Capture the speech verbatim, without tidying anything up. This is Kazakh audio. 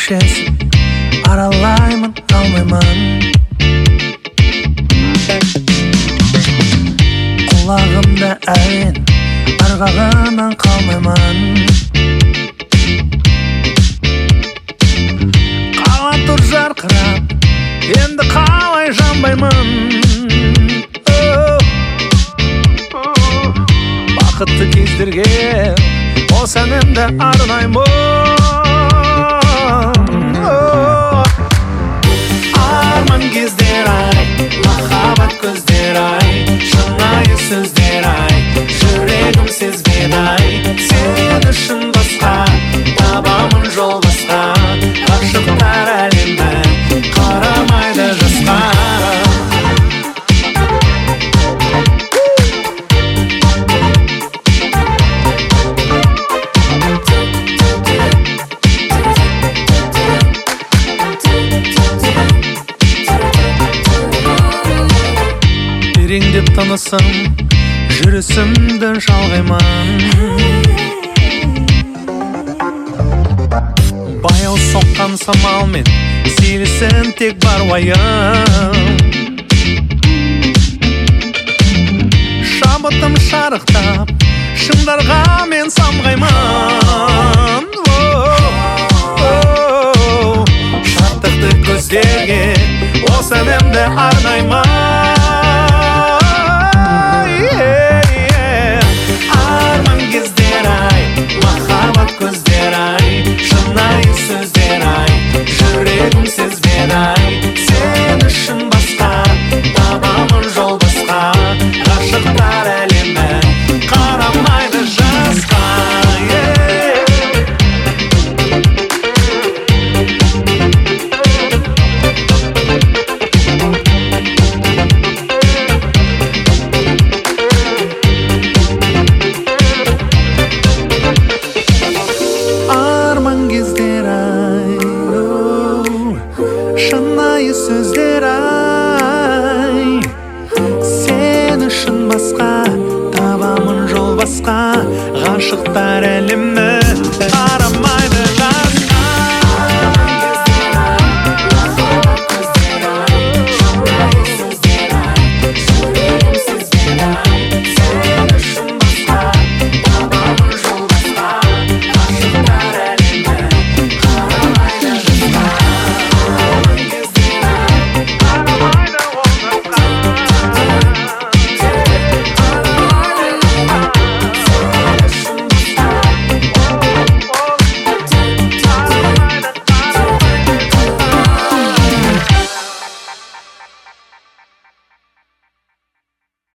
көшесін аралаймын, алмаймын. Құлағымда әуен, ырғағынан қалмаймын. Қала тұр жарқырап, енді қалай жанбаймын. Бақытты кездерге осы әнімді арнаймын. Арман кездер ай, махаббат көздер ай, шынайы сөздер ай, жүрегім сезбеді ай. Сен үшін басқа табамын жол басқа, ғашықтар әлемі қарамайды жасқа. Тереңдеп тынысым, жүрісімді жалғаймын. Баяу соққан самалмен сейлесін тек бар уайым. Шабытым шарықтап, шыңдарға мен самғаймын. Шаттықты көздерге осы әнімді арнаймын. Арман кездер ай, махаббат көздер ай, шынайы сөздер ай, жүрегім сезбеді ай. Сен үшін басқа табамын жол басқа, ғашықтар әлемі қарамайды жасқа. Сөздер ай, сен үшін басқа табамын жол басқа, ғашықтар